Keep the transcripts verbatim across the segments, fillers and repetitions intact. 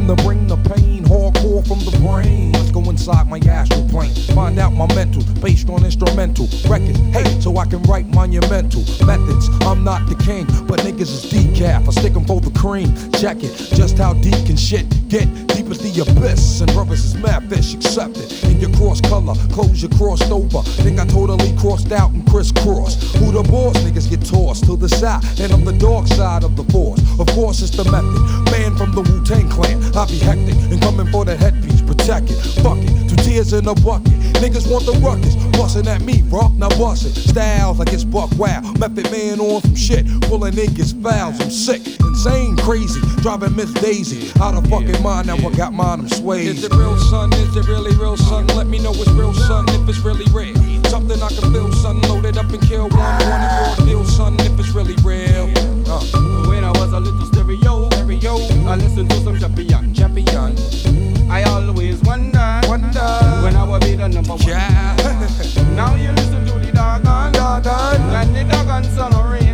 came to bring the pain, hardcore from the brain. Let's go inside my astral plane, find out my mental, based on instrumental records. Hey, so I can write monumental methods. I'm not the king, but niggas is decaf. I stick 'em for the cream. Check it, just how deep can shit get? Deep as the abyss, and brothers is mad fish, accept it. In your cross color, clothes you crossed over. Think I totally crossed out and crisscrossed. Who the boss? Niggas get tossed to the side, and I'm the dark side of the force. Of course it's the method, man from the Wu-Tang Clan. I be hectic and coming for the headpiece, protect it. Fuck it, two tears in a bucket. Niggas want the ruckus, bustin' at me, bro. Now bust it. Styles like it's buck wow. Method man on some shit, pulling niggas fouls. I'm sick, insane, crazy, driving Miss Daisy out of fucking mind. Now I got mine, I'm swayed. Is it real, son? Is it really real, son? Let me know it's real, son, if it's really real. Something I can feel, son. Load it up and kill one. Want it raw deal, son, if it's really real. Uh. When I was a little stereo, stereo, I listened to some champion, champion. I always wonder, wonder when I will be the number one. Yeah. Now you listen to the doggone, doggone, and the doggone sun or rain.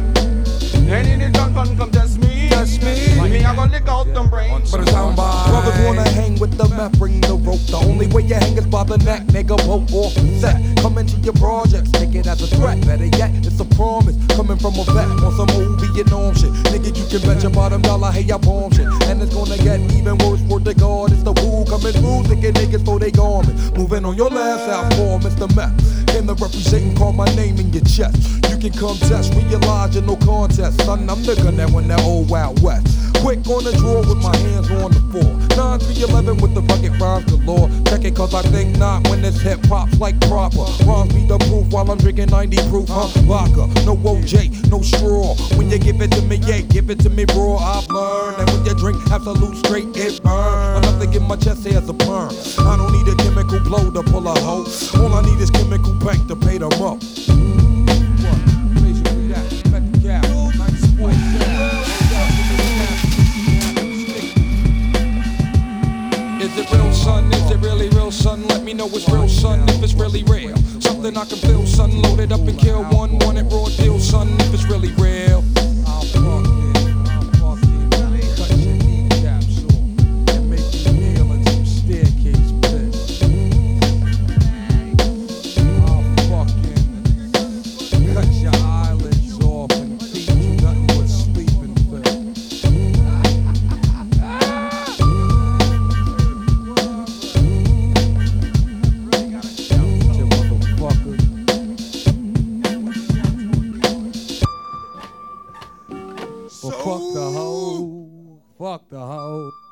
And in the doggone come test me, test me. Me I gonna lick out them brains. But it's how brothers wanna hang with the meth, bring the rope. The only way you hang is by the neck, nigga. Vote off the set. Come into your projects, take it as a threat. Better yet, it's a promise coming from a vet on some old Vietnam shit. Nigga, you can bet your bottom dollar, hey, I bomb shit. And it's gonna get even worse for the God. It's the woo coming through, thinking niggas for they garment. Moving on your last out for Mister Meth. Came to represent and call my name in your chest. You can come test, realize you're no contest. Son, I'm the gun that won that old Wild West. Quick on the draw with my hands on the floor. nine three eleven with the rugged rhymes galore. Check it cause I think not when this hip hop's like proper. Rhymes be the proof while I'm drinking ninety proof, huh? Vodka, no O J, no straw. When you give it to me, yeah, give it to me raw. I've learned that when you drink absolute straight, it burns. Enough to get my chest hair as a perm. I don't need a chemical blow to pull a hoe. All I need is chemical bank to pay the rope. Is it real, son? Is it really real, son? Let me know it's real, son, if it's really real. Something I can feel, son. Load it up and kill one. Want it raw deal, son, if it's really real. I'll fuck it, I'll fuck it. Cut your kneecaps off and make you kneel in some staircase pit. I'll fucking cut your eyelids off and feed you nothing but sleeping pills. Well, fuck the hoe, fuck the hoe.